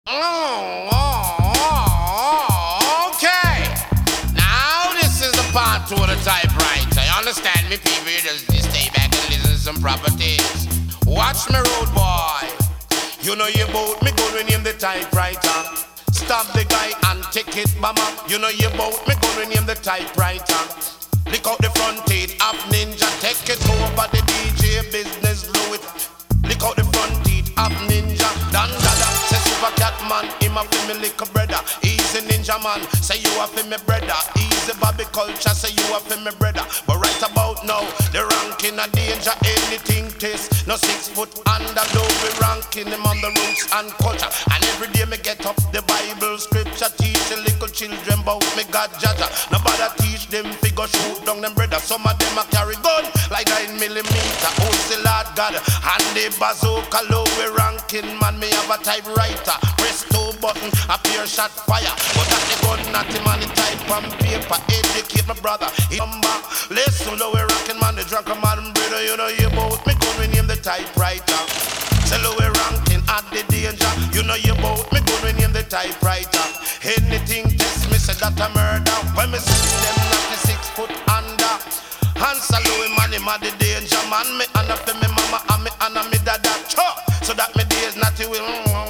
Okay. Now this is the part two of the typewriter. You understand me, people? You just stay back and listen to some proper things. Watch me, road boy. You know you bout me going name the typewriter. Stop the guy and take it, mama. You know you bout me going name the typewriter. Lick out the front teeth of Ninja. Take it over the DJ business, blow it. Lick out the front teeth of Ninja. Dan dada, say super cat man, him a fi me little brother. Easy Ninja man, say you a fi me brother. Easy Bobby Culture, say you a fi me brother. But right about now, the ranking a danger, anything taste. No 6 foot under, though we ranking him on the roots and culture. And every day me get up the Bible scripture, teach the little children about me God Jaja. Nobody teach them figure shoot down them brother. Some of them a carry gun like 9mm. Oh, the Lord God, and the bazooka low we ranking man. Me have a typewriter, press 2 button, a pure shot fire. But that the gun, not the money type on paper. Educate my brother, he come back. Listen, low we ranking man, the drunken man brother. You know you bout me gun, we name the typewriter. Say low we ranking at the danger. You know you bout me gun, we name the typewriter. Anything test me, say that a murder. When me see them not the 6 foot under. Answer low man, him at the danger man. Me and for me mama and me and me dada. So that me days not will,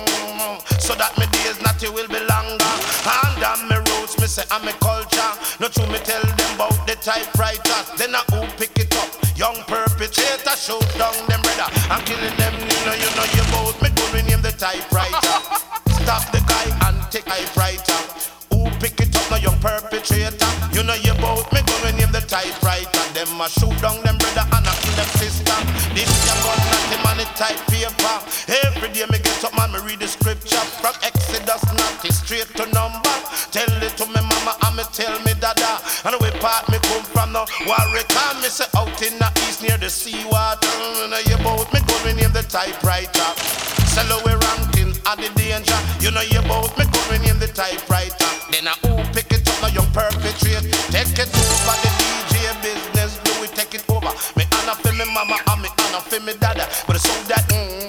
so that me days not will be longer. And on me roots, me say I'm me culture. No true me tell them about the typewriter. Then I who pick it up, young perpetrator, shoot down them brother. I'm killing them, you know you bout me go rename the typewriter. Stop the guy and take typewriter. Who pick it up, no young perpetrator. You know you bout me go rename the typewriter. Them a shoot down them brother and I kill them sister. This young gun not the money type paper. Every day me get up man, me read the scripture from Exodus 90 straight to number. Tell it to me mama and me tell me dada. And where part me come from now, Warwick and me say out in the east near the sea water. You know you bout me go rename the typewriter. Say low we ranking at the danger. You know you bout me go rename the typewriter. Then I who pick it up now young perpetrate. Take it over the DJ business, do we take it over? Me honor for me mama and me honor for me dada. But it's so that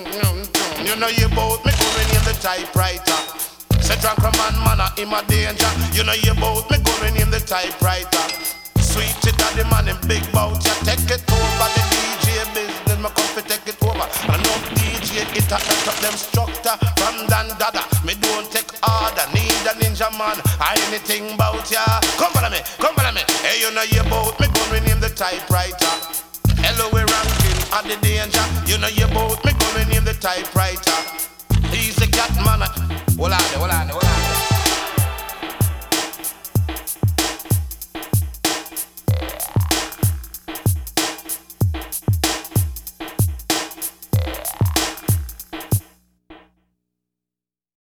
you know you bout me go rename the typewriter. Say drunk man him a danger. You know you bout me go rename the typewriter. Sweet it daddy man in big bout ya. Take it over the DJ business, me come fi take it over. And no DJ it a cut up them structure from Dan Dada. Me don't take order, need a Ninja man or anything bout ya. Come follow me, come follow me. Hey, you know you bout me go rename the typewriter. Hello we ranking at the danger. You know you bout me go rename the typewriter. He's a cat man. Hold on.